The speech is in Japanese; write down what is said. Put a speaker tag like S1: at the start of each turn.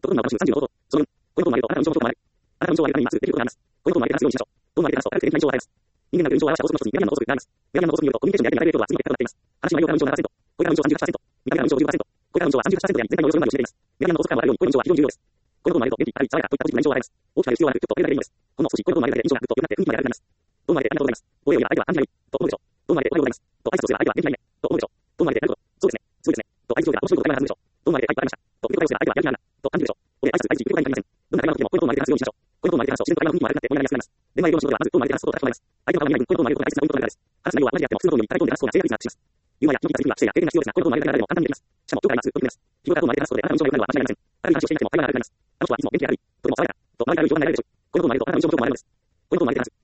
S1: ところが私35度。その分、このこともあると、あなたの運動もある。あなたの運動はあります。ということがあります。このこともありますようにしましょう。どうもありますと、ある程度には運動はあります。人間が運動を表した法則の一つに、ミラミの法則があります。ミラミの法則によると、コミュニケーションであるレベルは次の結果となっています。話の内容から運動7%、これから運動38%、見た目から運動15%、これから運動は38%であり、全体の予想までを占めています。ミラミの法則からもあるように、この運動は非常に重要です。このこともあると、元気、あるい爽やかといったポジティブな印象があります。大きな必要はなく、ちょっとこれだけでいいのです。ほんの少し、このこともあるだけで印象がぐっと良くなって、雰囲気まで明るくなります。どうもありがとうございます。お礼を言えば相手は感じがいい、と思うでしょう。どうもありがとうございます。と挨拶をすれば相手は元気がいいね、と思うでしょう。どうもありがとう。そうですね。そうですね。と相手をすれば面白いことがあるでしょう。どうもありがとうございました。と受け答えをすれば相手はやる気があるな、と感じるでしょう。お礼挨拶相手に受け答えになりません。どんな会話の時もこのこともありで話すようにしましょう。このこともありで話すと自然と会話の雰囲気も悪くなって盛り上がりやすくなります。電話営業の仕事ではまずどうもありで話すことが高まります。相手の会話にない分、このこともありで大切なポイントとなるからです。話す内容は同じであっても、普通のトーンにタイトーンで話す方が正確になってします。言う前や気の利いた説明は知性や経験が必要ですが、このこともありで誰でも簡単にできます。しかも、評価があります。と言っています。日頃からどうもありで話すことで、あなたの印象が良くなるのは間違いありません。あるいは話をしていなくても会話が明るくなります。あの人はいつも元気で明るい、とても爽やか、と周りから印象が流れるでしょう。このこともありと、あなたの印象も良くなるのです。このこともありで話す。